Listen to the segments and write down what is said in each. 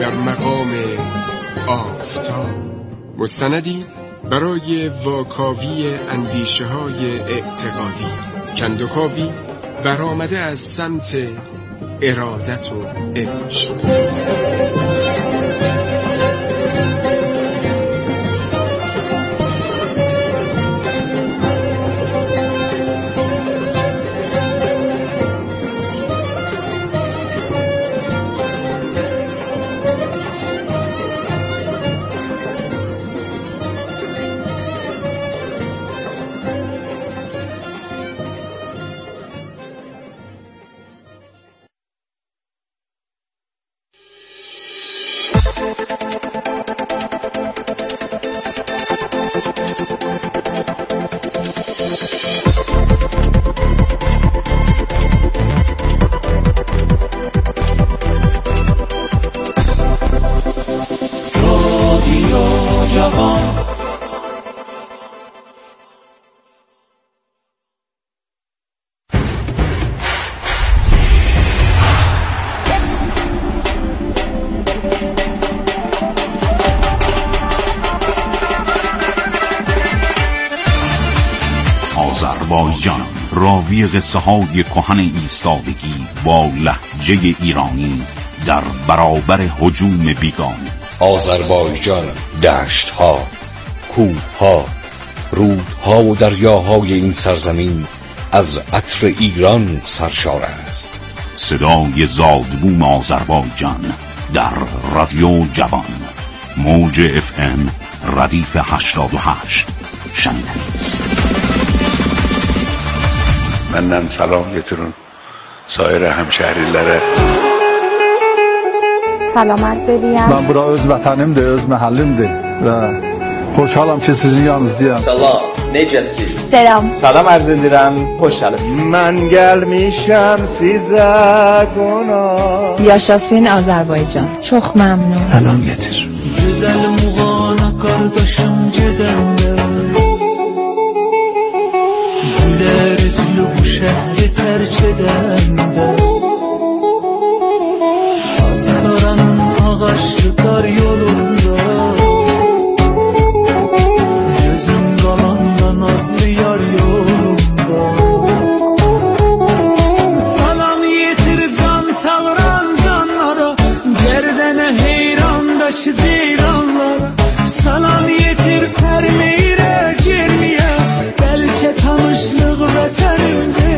در مقام آفتاب، مستندی برای واکاوی اندیشه های اعتقادی، کندوکاوی برآمده از سمت ارادت و عشق. آذربایجان، راوی قصه های کهن ایستادگی با لهجه ایرانی در برابر هجوم بیگانه. آذربایجان، دشت‌ها، کوه‌ها، رودها و دریاهای این سرزمین از عطر ایران سرشار است. صدای زادبوم آذربایجان در رادیو جوان، موج FM ردیف 88 شنیدنیست. Məndən salam götürün sair həmşəhrilərə. Salam arz edirəm. Mən bura öz vətənimdir, öz məhəllimdir və xoşhalam ki, sizin yanınızdayam. Salam, necəsiz? Selam. Salam arz edirəm, xoş gəlibsiniz. Mən gəlmişəm sizə qonaq. Yaşasın Azərbaycan. Çox məmnun. Salam gətir. Gözəl muğana qardaşım gedəndə. Gülərüzlü bu şəhri tərk edəndə. Astaranın ağaçlı dar yolunda. Gözüm qalanda nazlı yar yolunda. Salam yetir can sağıran canlara. Gərdənə heyrandakı ceyranlara. Salam yetir pərmeyrə girməyə. Bəlkə tanışlıq vətənimdir.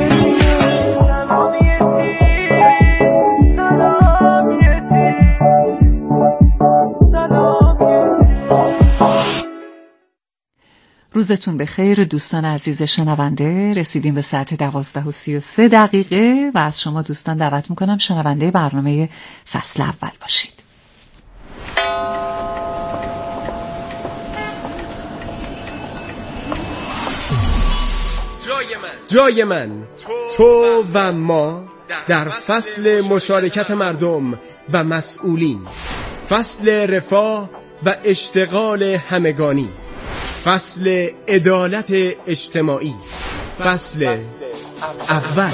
روزتون بخیر دوستان عزیز شنونده. رسیدیم به ساعت 12:33 و از شما دوستان دعوت میکنم شنونده برنامه فصل اول باشید. جای من، تو و ما در فصل مشارکت مردم و مسئولین، فصل رفاه و اشتغال همگانی، فصل عدالت اجتماعی، فصل اول.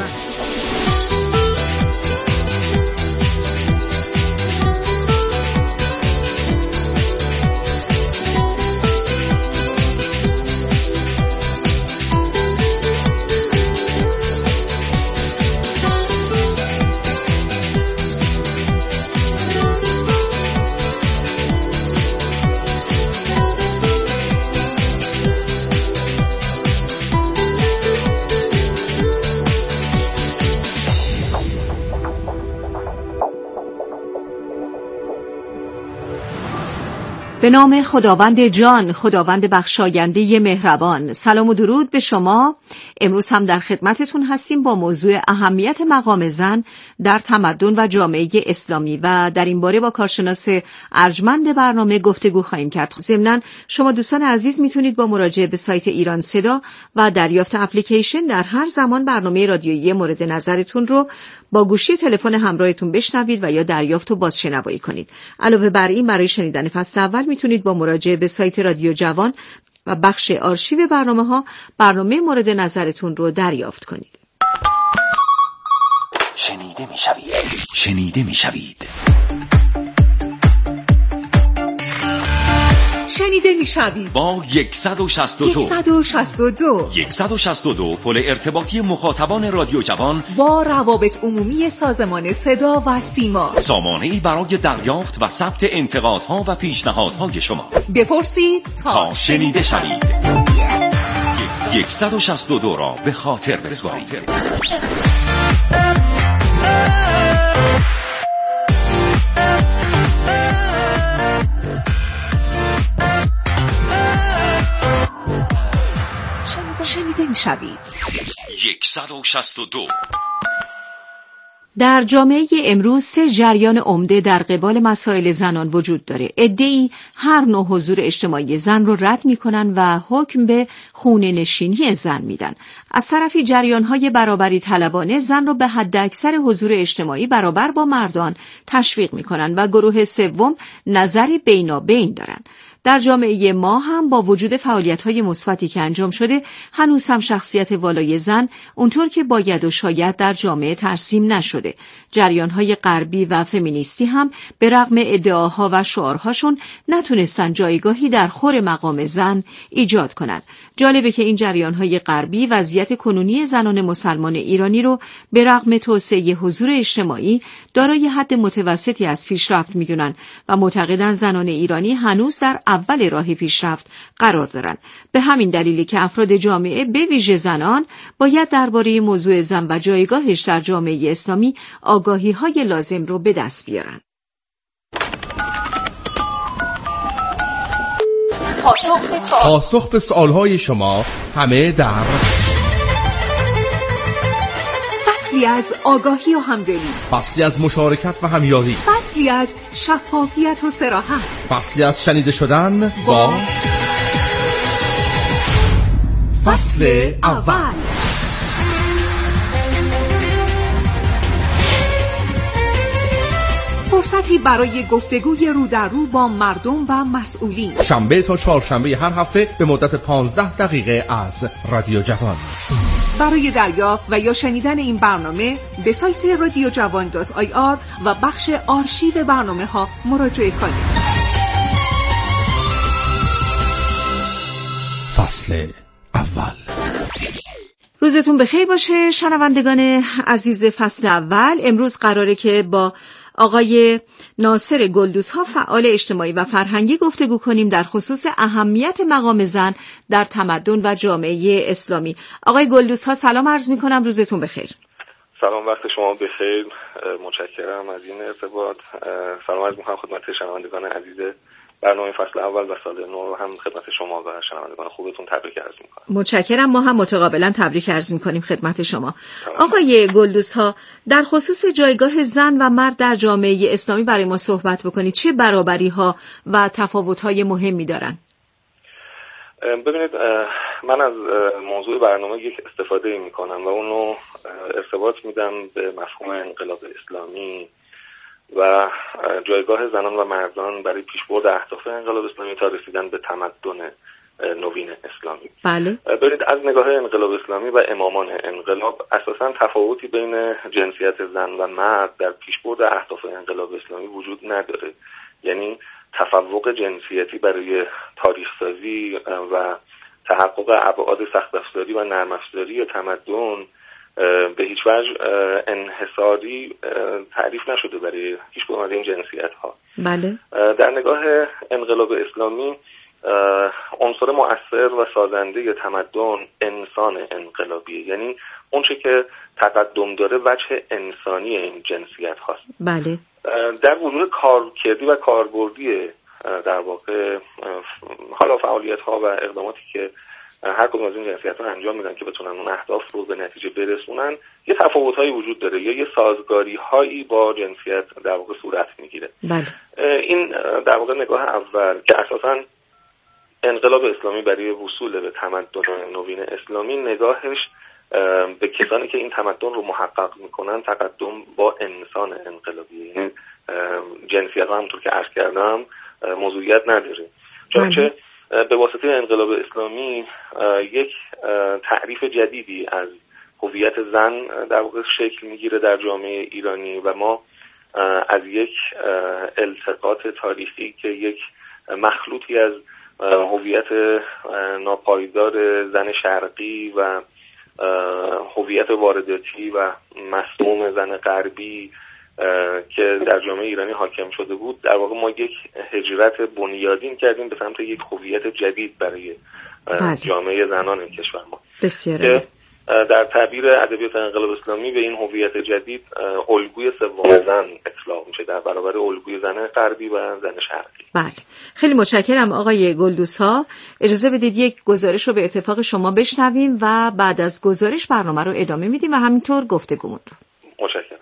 به نام خداوند جان، خداوند بخشاینده مهربان. سلام و درود به شما. امروز هم در خدمتتون هستیم با موضوع اهمیت مقام زن در تمدن و جامعه اسلامی و در این باره با کارشناس ارجمند برنامه گفتگو خواهیم کرد. ضمناً شما دوستان عزیز میتونید با مراجعه به سایت ایران صدا و دریافت اپلیکیشن در هر زمان برنامه رادیویی مورد نظرتون رو با گوشی تلفن همراهتون بشنوید و یا دریافت و بازشنوایی کنید. علاوه بر این برای شنیدن فصل اول میتونید با مراجعه به سایت رادیو جوان و بخش آرشیو برنامه‌ها برنامه مورد نظرتون رو دریافت کنید. شنیده میشوید. شنیده میشوید با 162 پل ارتباطی مخاطبان رادیو جوان با روابط عمومی سازمان صدا و سیما، سامانه‌ای برای دریافت و ثبت انتقادها و پیشنهادهای شما. بپرسید تا شنیده شوید. 162 را به خاطر بسپارید. شنیده میشوید. 162. در جامعه امروز 3 جریان عمده در قبال مسائل زنان وجود داره. عده‌ای هر نوع حضور اجتماعی زن رو رد میکنن و حکم به خونه نشینی زن میدن. از طرفی جریان‌های برابری طلبانه زن رو به حد اکثر حضور اجتماعی برابر با مردان تشویق میکنن و گروه سوم نظری بینابین دارن. در جامعه ما هم با وجود فعالیت‌های مثبتی که انجام شده، هنوز هم شخصیت والای زن اونطور که باید و شاید در جامعه ترسیم نشده. جریان‌های غربی و فمینیستی هم به رغم ادعاها و شعارهاشون نتونستن جایگاهی در خور مقام زن ایجاد کنند. جالبه که این جریان‌های غربی وضعیت کنونی زنان مسلمان ایرانی رو به رغم توسعه حضور اجتماعی دارای حد متوسطی از پیشرفت می‌دونن و معتقدن زنان ایرانی هنوز در اول راه پیشرفت قرار دارند. به همین دلیلی که افراد جامعه به ویژه زنان باید درباره موضوع زن و جایگاهش در جامعه اسلامی آگاهی‌های لازم رو به دست بیارن. پاسخ به سوالهای شما همه در فصلی از آگاهی و همدلی، فصلی از مشارکت و همیاری، فصلی از شفافیت و صراحت، فصلی از شنیده شدن با فصل اول. فرصتی برای گفتگوی رو در رو با مردم و مسئولین، شنبه تا چهارشنبه هر هفته به مدت 15 دقیقه از رادیو جوان. برای دریافت و یا شنیدن این برنامه به سایت radiojavan.ir و بخش آرشیو برنامه‌ها مراجعه کنید. فصل اول. روزتون بخیر باشه شنوندگان عزیز فصل اول. امروز قراره که با آقای ناصر گلدوزها فعال اجتماعی و فرهنگی گفتگو کنیم در خصوص اهمیت مقام زن در تمدن و جامعه اسلامی. آقای گلدوزها سلام عرض می‌کنم، روزتون بخیر. سلام، وقت شما بخیر، متشکرم از این ارتباط. سلام عرض می‌کنم خدمت شنوندگان عزیز برنامه فصل اول و سال نو، هم خدمت شما و شنوندگان خوبتون تبریک عرض می‌کنم. متشکرم، ما هم متقابلا تبریک عرض می‌کنیم خدمت شما. آقای گلدوزها، در خصوص جایگاه زن و مرد در جامعه اسلامی برای ما صحبت بکنید. چه برابری‌ها و تفاوت‌های مهمی دارن؟ ببینید، من از موضوع برنامه یک استفاده می‌کنم و اونو ارتباط میدم به مفهوم انقلاب اسلامی و جایگاه زنان و مردان برای پیشبرد اهداف انقلاب اسلامی تا رسیدن به تمدن نوین اسلامی. بله. ببینید، از نگاه انقلاب اسلامی و امامان انقلاب اساساً تفاوتی بین جنسیت زن و مرد در پیشبرد اهداف انقلاب اسلامی وجود نداره. یعنی تفوق جنسیتی برای تاریخ سازی و تحقق ابعاد سخت افزاری و نرم افزاری تمدن به هیچ وجه انحصاری تعریف نشده برای هیچ کدوم از این جنسیت ها. بله. در نگاه انقلاب اسلامی عنصر مؤثر و سازنده تمدن انسان انقلابیه، یعنی اون چه که تقدم داره وجه انسانی این جنسیت هاست. بله. در وجود کارکردی و کاربردی در واقع حالا فعالیت ها و اقداماتی که هر کدوم از این جنسیت ها انجام میدن که بتونن اون اهداف رو به نتیجه برسونن، یه تفاوت هایی وجود داره یا یه سازگاری هایی با جنسیت در واقع صورت میگیره. بله. این در واقع نگاه اول که اساساً انقلاب اسلامی برای وصول به تمدن نوین اسلامی نگاهش به کسانی که این تمدن رو محقق میکنن تقدم با انسان انقلابی، یعنی جنسیت ها همونطور که عرض کردم موضوعیت نداره، چون به واسطه انقلاب اسلامی یک تعریف جدیدی از هویت زن در واقع شکل میگیره در جامعه ایرانی و ما از یک التقاط تاریخی که یک مخلوطی از هویت ناپایدار زن شرقی و هویت وارداتی و مسموم زن غربی که در جامعه ایرانی حاکم شده بود، در واقع ما یک هجرت بنیادین کردیم به سمت یک هویت جدید برای جامعه زنان این کشور ما. بسیار در تعبیر ادبیات انقلاب اسلامی به این هویت جدید الگوی سوم زن اطلاق میشه در برابر الگوی زن غربی و زن شرقی. بله، خیلی متشکرم آقای گلدوزها. اجازه بدید یک گزارش رو به اتفاق شما بشنویم و بعد از گزارش برنامه رو ادامه میدیم و همینطور گفتگومون رو. متشکرم.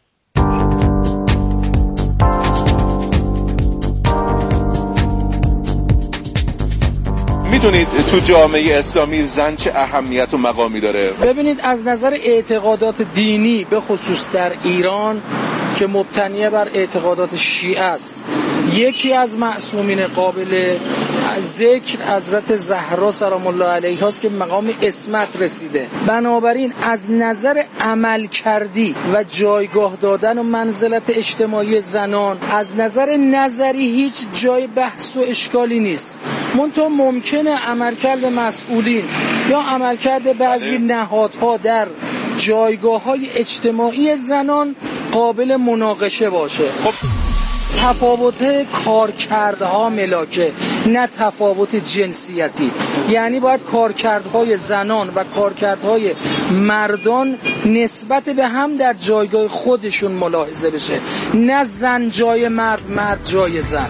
میدونید تو جامعه اسلامی زن چه اهمیت و مقامی داره؟ ببینید از نظر اعتقادات دینی به خصوص در ایران که مبتنی بر اعتقادات شیعه است، یکی از معصومین قابل ذکر حضرت زهرا سلام الله علیها است که مقام عصمت رسیده. بنابراین از نظر عمل کردی و جایگاه دادن و منزلت اجتماعی زنان از نظر نظری هیچ جای بحث و اشکالی نیست. منتها ممکنه عملکرد مسئولین یا عملکرد بعضی نهادها در جایگاه‌های اجتماعی زنان قابل مناقشه باشه. خب تفاوت کارکردها ملاکه، نه تفاوت جنسیتی. یعنی باید کارکردهای زنان و کارکردهای مردان نسبت به هم در جایگاه خودشون ملاحظه بشه، نه زن جای مرد، مرد جای زن.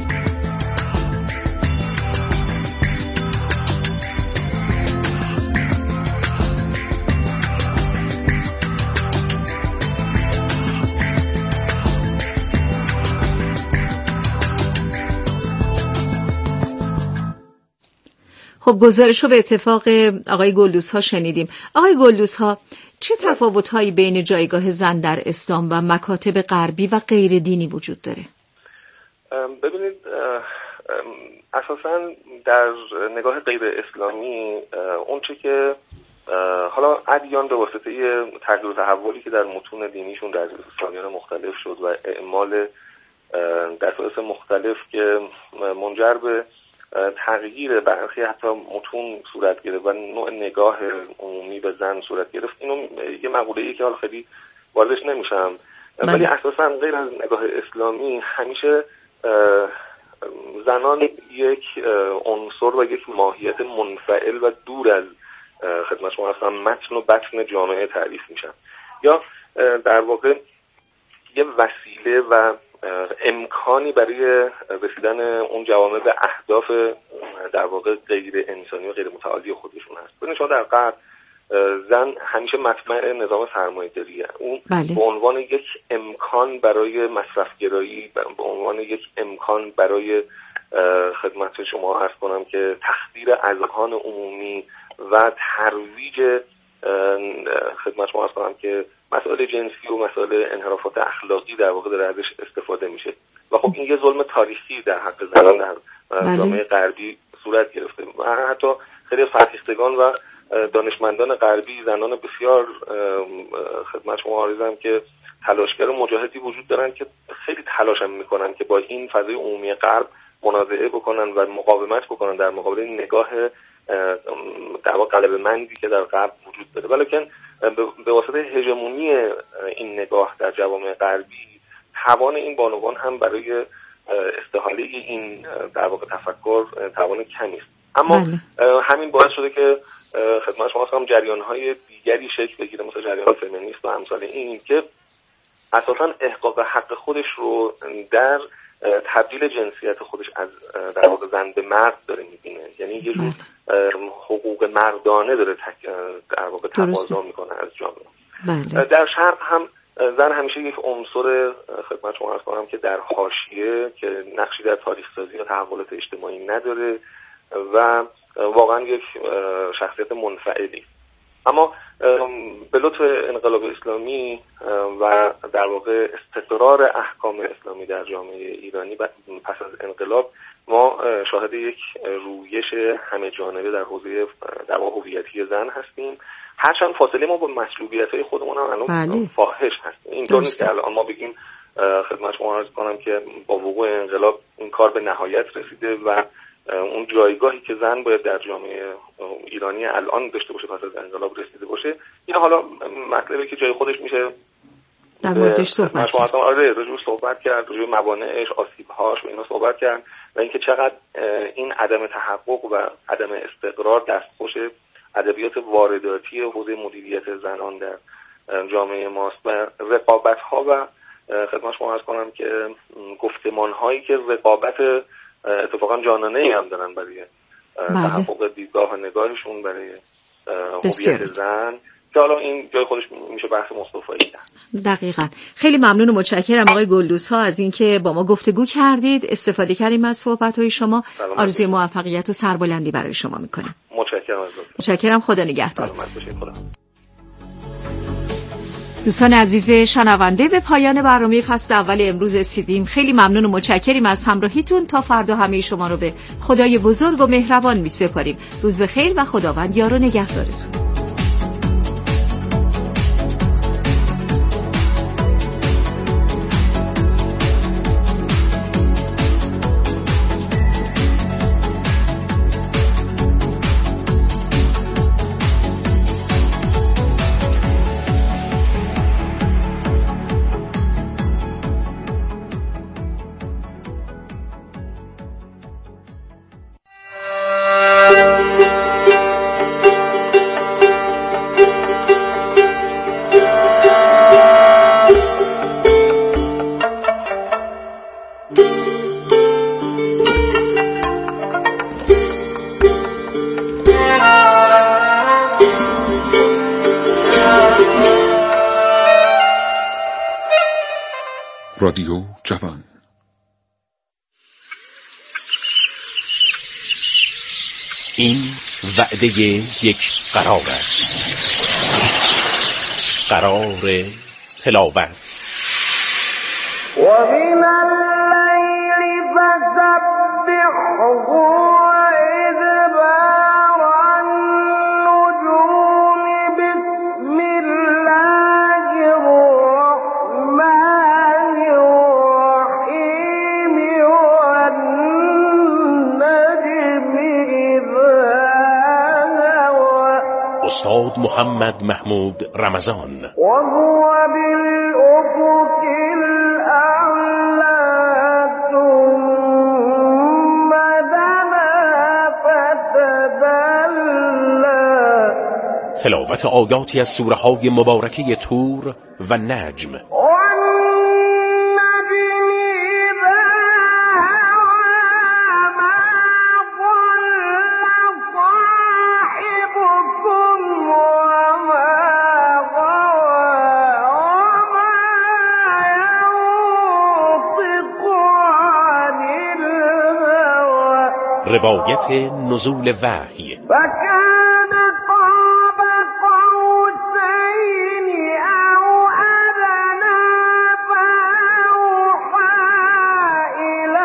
خب گزارش رو به اتفاق آقای گلدوزها شنیدیم. آقای گلدوزها، چه تفاوت‌هایی بین جایگاه زن در اسلام و مکاتب غربی و غیر دینی وجود داره؟ ببینید، اساساً در نگاه غیر اسلامی اونچه که حالا ادیان به واسطه تغییر و تحولی که در متون دینیشون در سالیان مختلف شد و اعمال دسایس مختلف که منجر به تغییر برخی حتی متون صورت گرفت و نوع نگاه عمومی به زن صورت گرفت، اینو یه مقوله‌ای که حالا خیلی واردش نمیشم، ولی اساساً غیر از نگاه اسلامی همیشه زنان یک عنصر و یک ماهیت منفعل و دور از خدمت شما هستن متن و بطن جامعه تعریف میشن، یا در واقع یه وسیله و امکانی برای رسیدن اون جوامع به اهداف در واقع غیر انسانی و غیر متعالی خودشون هست. ببینید شما در غرب زن همیشه مطمع نظام سرمایه‌داریه، اون به عنوان یک امکان برای مصرفگرایی، به عنوان یک امکان برای خدمت شما عرض کنم که تخدیر اذهان عمومی و ترویج خدمت شما عرض کنم که مسائل جنسی و مسائل انحرافات اخلاقی در واقع در ازش استفاده میشه و خب این یه ظلم تاریخی در حق زنان در جامعه غربی صورت گرفته و حتی خیلی فرهیختگان و دانشمندان غربی، زنان بسیار خدمت شما عرضم که تلاشگر و مجاهدی وجود دارن که خیلی تلاش میکنن که با این فضای عمومی غرب منازعه بکنن و مقاومت بکنن در مقابل نگاه در واقع غلبه‌مندی که در غرب وجود داره، ولیکن به واسطه هژمونی این نگاه در جوامع غربی توان این بانوان هم برای استحاله این در واقع تفکر توان کمی است. اما همین باعث شده که خدمت شما هم جریان‌های دیگری شکل بگیره، مثل جریان فمینیست و امثال این که اساساً احقاق حق خودش رو در تبدیل جنسیت خودش از در واقع زن به مرد داره میبینه، یعنی یه جور حقوق مردانه داره در واقع تقاضا میکنه از جامعه. در شرق هم زن همیشه یک عنصر خدمت شما عرض کنم که در حاشیه که نقشی در تاریخ سازی و تحولات اجتماعی نداره و واقعا یک شخصیت منفعلی. اما به لطف انقلاب اسلامی و در واقع استقرار احکام اسلامی در جامعه ایرانی پس از انقلاب ما شاهد یک رویش همه جانبه در حوزه در واقع هویتی زن هستیم، هرچند فاصله ما با مطلوبیت‌های خودمون هم الان فاحش هست. اینطور نیست که الان ما بگیم خدمت شما عرض کنم که با وقوع انقلاب این کار به نهایت رسیده و اون جایگاهی که زن باید در جامعه ایرانی الان داشته باشه پس از انقلاب رسیده باشه. این حالا مطلبی که جای خودش میشه در موردش صحبت کرد. آره راجع صحبت کرد، راجع موانعش، آسیب‌هاش و اینا صحبت کرد و اینکه چقدر این عدم تحقق و عدم استقرار دستخوش ادبیات وارداتی حوزه مدیریت زنان در جامعه ماست و رقابت‌ها و خدمت شما عرض کنم که گفتمان‌هایی که رقابت اتفاقا جانانه‌ای هم دارن برای تحقق دیدگاه و نگاهشون برای هویت زن که حالا این جای خودش میشه بحث مصطفایی. دقیقاً. خیلی ممنون و متشکرم آقای گلدوزها از اینکه با ما گفتگو کردید، استفاده کردیم از صحبت‌های شما. آرزوی موفقیت و سربلندی برای شما می‌کنم. متشکرم. خدا نگهدار. دوستان عزیز شنونده، به پایان برنامه فصل اول امروز رسیدیم. خیلی ممنون و متشکریم از همراهیتون. تا فردا همه شما رو به خدای بزرگ و مهربان می‌سپاریم. روز بخیر و خداوند یار و نگهدارتون. رادیو جوان. این وعده یک قرار است، قرار تلاوت. و من اللیل فسبحه و ادبار النجوم بسم الله الرحمن الرحیم والنجم اذا هوى. استاد محمد محمود رمضان. و هو بالافق الاعلی ثم دنا فتدلی. تلاوت آیاتی از سوره های مبارکه طور و نجم. روایت نزول وحی. وكان قاب قوسين أو أدنى فأوحى إلى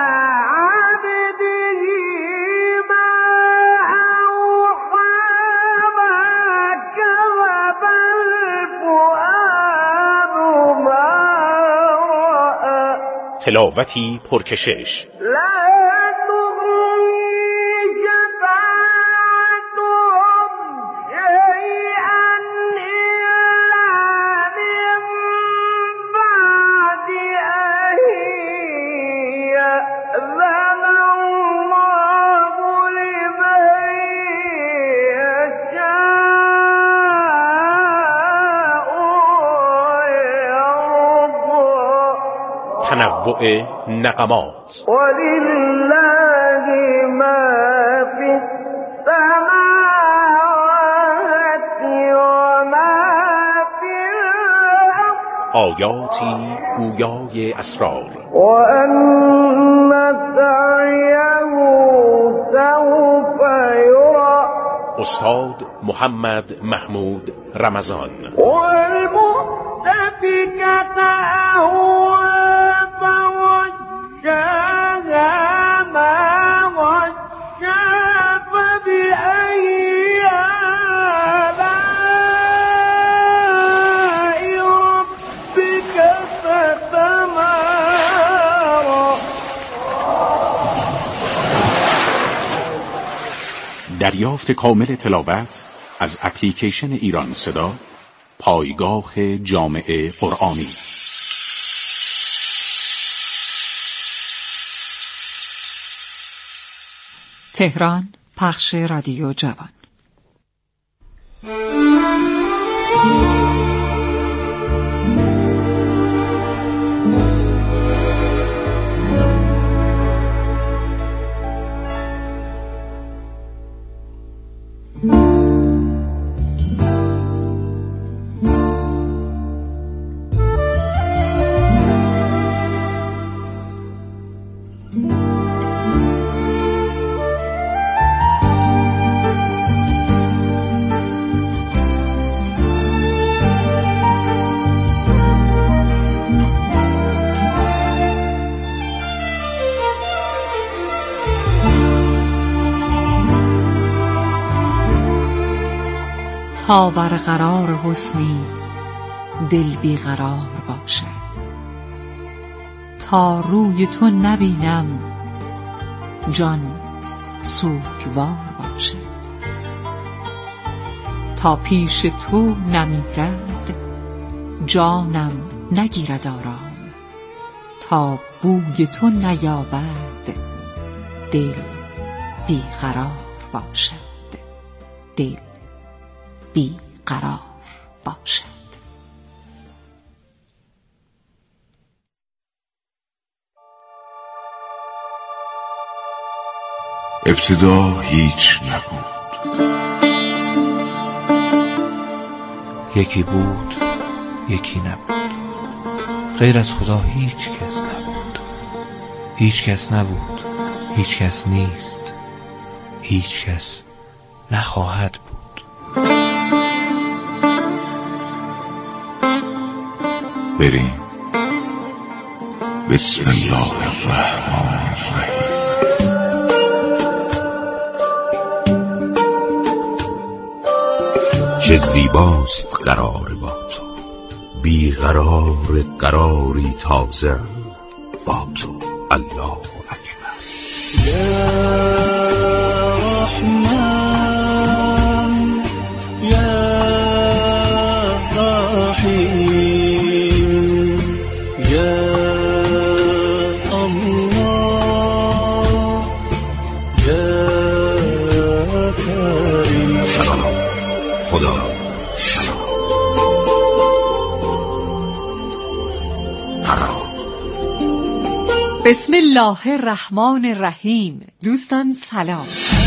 عبده ما أوحى ما كذب الفؤاد ما رأى. تلاوتی پرکشش. تنوع نغمات. ولله ما في السماوات وما في الأرض. آیاتی گویای اسرار. وأن سعيه سوف يرى. استاد محمد محمود رمضان. والمؤتفكة أهوى فغشاها ما غشا فبأي آلاء ربك تتمارى. دریافت کامل تلاوت از اپلیکیشن ایران صدا، پایگاه جامع قرآنی. تهران، پخش رادیو جوان. تا برقرار حسنی دل بیقرار باشد، تا روی تو نبینم جان سوگوار باشد، تا پیش تو نمیرد جانم نگیرد آرام، تا بوی تو نیابد دل بیقرار باشد، دل بیقرار باشد. ابتدا هیچ نبود، یکی بود یکی نبود، غیر از خدا هیچ کس نبود، هیچ کس نبود، هیچ کس نیست، هیچ کس نخواهد بود. بریم. بسم الله الرحمن الرحیم. چه زیباست قرار با تو، بیقرار قراری تازه با تو. الله اکبر. خدا بسم الله الرحمن الرحیم. دوستان سلام.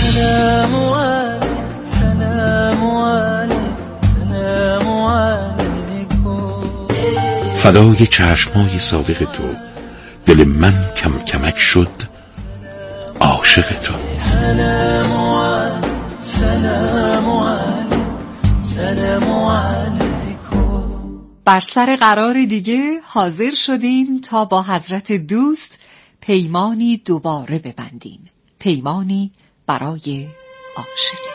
فدای چشمای صادق تو دل من کم کمک شد عاشق تو. بر سر قرار دیگه حاضر شدیم تا با حضرت دوست پیمانی دوباره ببندیم، پیمانی برای عاشقی.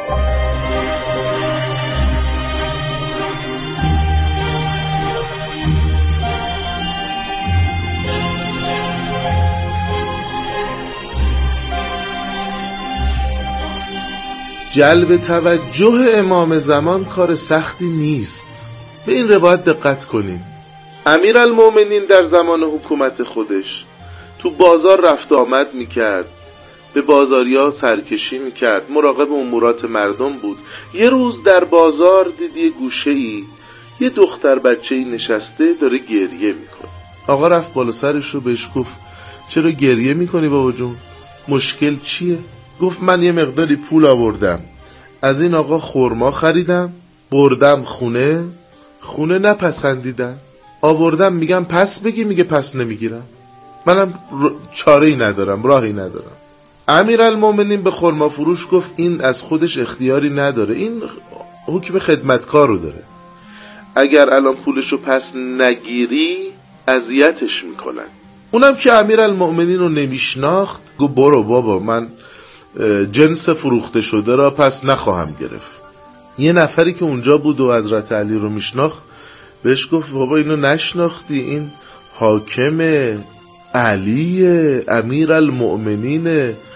جلب توجه امام زمان کار سختی نیست. به این روایت دقت کنیم. امیرالمومنین در زمان حکومت خودش تو بازار رفت آمد میکرد، به بازاریا سرکشی میکرد، مراقب امورات مردم بود. یه روز در بازار دید یه گوشه‌ای یه دختر بچه‌ای نشسته داره گریه میکنه. آقا رفت بالا سرش رو بهش گفت چرا گریه میکنی بابا جون؟ مشکل چیه؟ گفت من یه مقداری پول آوردم، از این آقا خرما خریدم، بردم خونه نپسندیدن، آوردم میگم پس بگی، میگه پس نمیگیرم، منم چاره‌ای ندارم، راهی ندارم. امیرالمومنین به خرما فروش گفت این از خودش اختیاری نداره، این حکم خدمتکار رو داره، اگر الان پولشو پس نگیری اذیتش میکنن. اونم که امیرالمومنین رو نمیشناخت گفت برو بابا، من جنس فروخته شده را پس نخواهم گرفت. یه نفری که اونجا بود و حضرت علی رو میشناخت بهش گفت بابا اینو نشناختی، این حاکم علی امیرالمومنینه،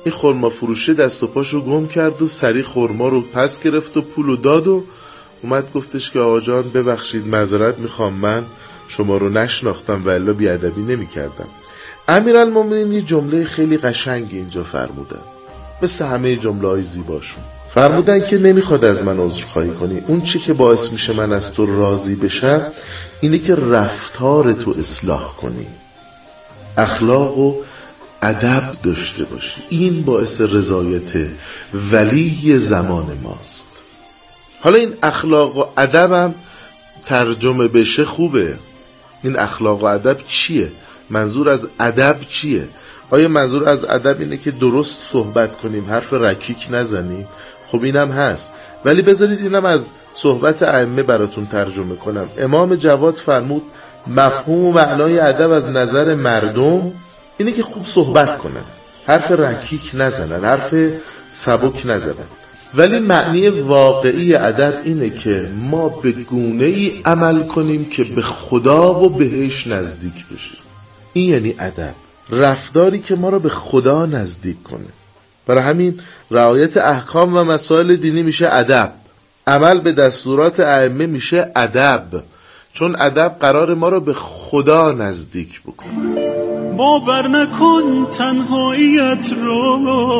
این خرما فروشه دست و پاشو گم کرد و سری خرما رو پس گرفت و پولو داد و اومد گفتش که آقا جان ببخشید معذرت میخوام، من شما رو نشناختم و الا بیادبی نمی کردم. امیرالمومنین یه جمله خیلی قشنگی اینجا فرمودن، مثل همه جمله های زیباشون. فرمودن که نمیخواد از من عذرخواهی کنی، اون چی که باعث میشه من از تو راضی بشم اینه که رفتار تو اصلاح کنی، اخلاق و ادب داشته باشی، این باعث رضایت ولی زمان ماست. حالا این اخلاق و ادب هم ترجمه بشه خوبه. این اخلاق و ادب چیه؟ منظور از ادب چیه؟ آیا منظور از ادب اینه که درست صحبت کنیم، حرف رکیک نزنیم؟ خب اینم هست، ولی بذارید اینم از صحبت ائمه براتون ترجمه کنم. امام جواد فرمود مفهوم و معنای ادب از نظر مردم اینه که خوب صحبت کنن، حرف رکیک نزنن، حرف سبک نزنن. ولی معنی واقعی ادب اینه که ما به گونه‌ای عمل کنیم که به خدا و بهش نزدیک بشیم. این یعنی ادب، رفتاری که ما رو به خدا نزدیک کنه. برای همین رعایت احکام و مسائل دینی میشه ادب، عمل به دستورات ائمه میشه ادب، چون ادب قرار ما رو به خدا نزدیک بکنه. باور نکن تنهاییت رو،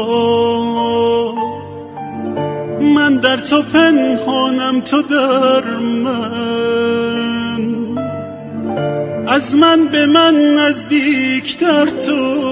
من در تو پنهانم تو در من، از من به من نزدیکتر تو،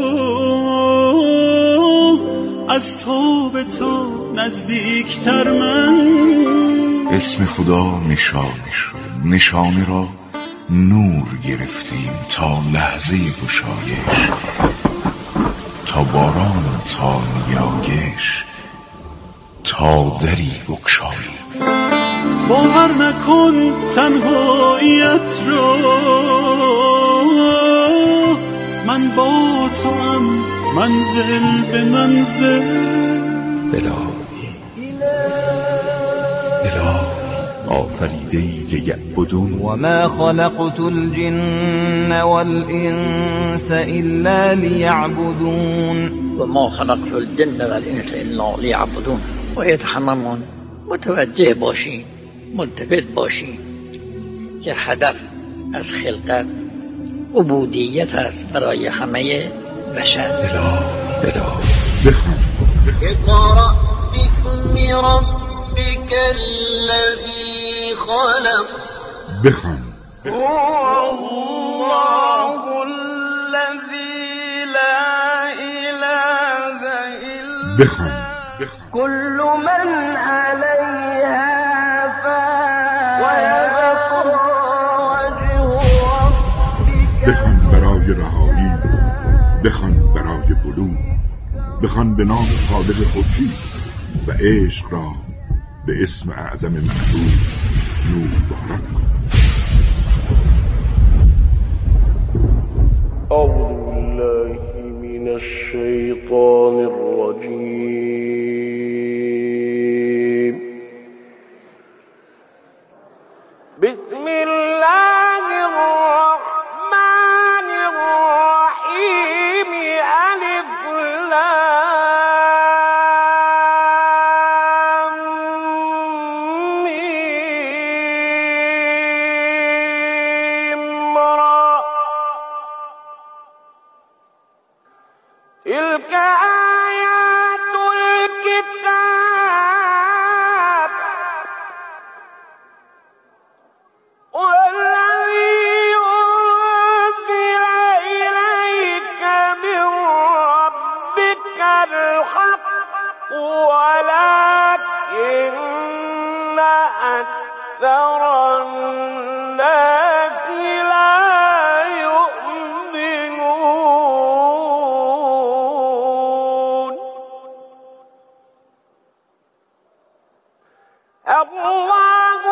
از تو به تو نزدیکتر من. اسم خدا نشانه را نور گرفتیم تا لحظه گشایش، تا باران، تا نیایش، تا دری بگشاییم. باور نکن تنهاییت رو، من با تو هم منزل به منزل. الهی آفریده‌ای لیعبدون و ما خلقت الجن والانس الا لیعبدون و ما خلقت الجن والانس الا لیعبدون. باید هممون متوجه باشیم، ملتفت باشیم که هدف از خلقت عبودیت است برای همه بشر. اقرأ باسم ربك الذی خلق. بخوان. هو الله الذی لا اله الا بخوان. كل من عليها فان ويبقى وجه ربك. بخوان برای رهایی، بخوان برای بلوغ، بخوان به نام خالق خورشید و عشق را به اسم اعظم معشوق نور بارک کن. اعوذ بالله من الشیطان الرجیم. بسم الله الرحمن الرحیم. الف لام میم را. تلك آیات الكتاب والذي أنزل إليك من ربك الحق ولكن أكثر الناس لا يؤمنون. الله